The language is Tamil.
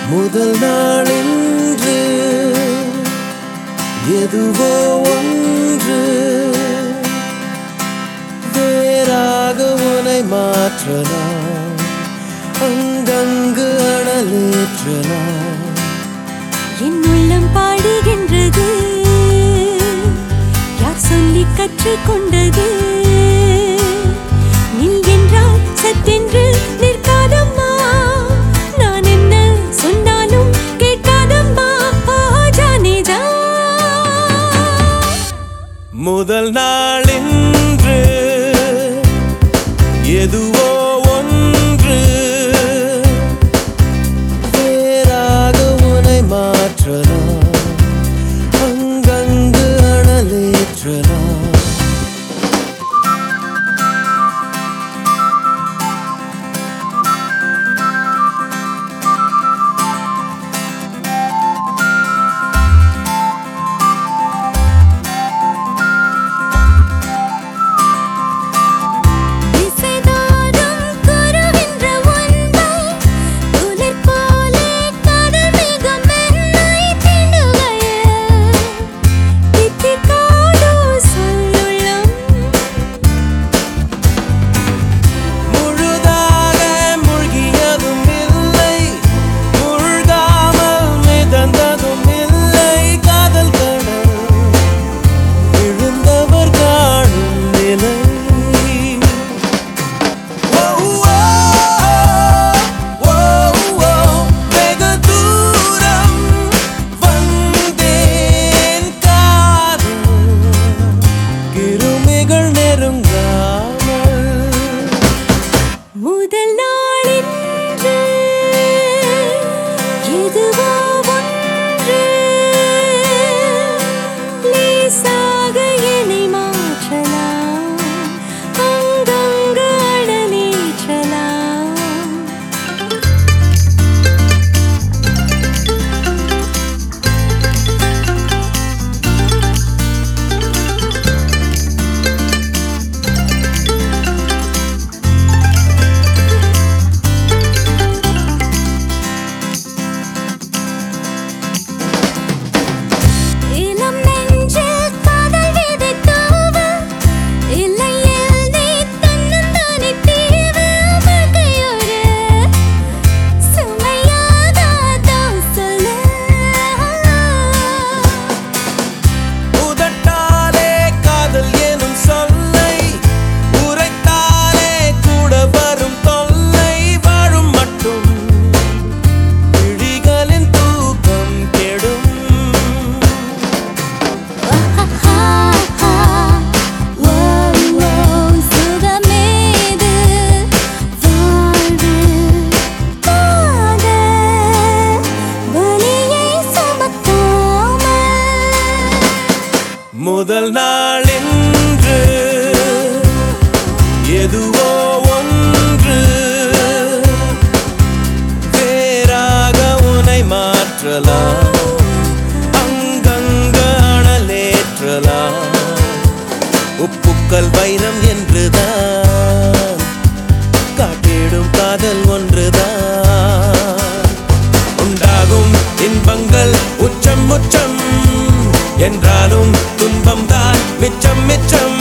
முதல் நாளின்று எதுவோ ஒன்று வேறாக உனை மாற்றலாம், அங்கங்கு அனலேற்றலாம். என் உள்ளம் பாடுகின்றது, யார் சொல்லி கற்றுக்கொண்டது? நில் என்றால் சட்டென்று நிற்காதம்மா, நான் என்ன சொன்னாலும் கேட்காதம்மா. ஜானே ஜா. முதல் நாளின்று எதுவோ ஒன்று வேறாக உனை மாற்றலாம், அங்கங்கு அனலேற்றலாம். முதல் நாளின்று எதுவோ ஒன்று லேசாக என்னை மாற்றலாம், அங்கங்கு அனலேற்றலாம். முதல் நாளின்று எதுவோ ஒன்று வேறாக உனை மாற்றலாம், அங்கங்கு அனலேற்றலாம். உப்புக்கள் வைரம் என்றுதான் காட்டிடும் காதல் ஒன்றுதான். உண்டாகும் இன்பங்கள் உச்சம் உச்சம் என்றாலும் துன்பம் தான் மிச்சம் மிச்சம்.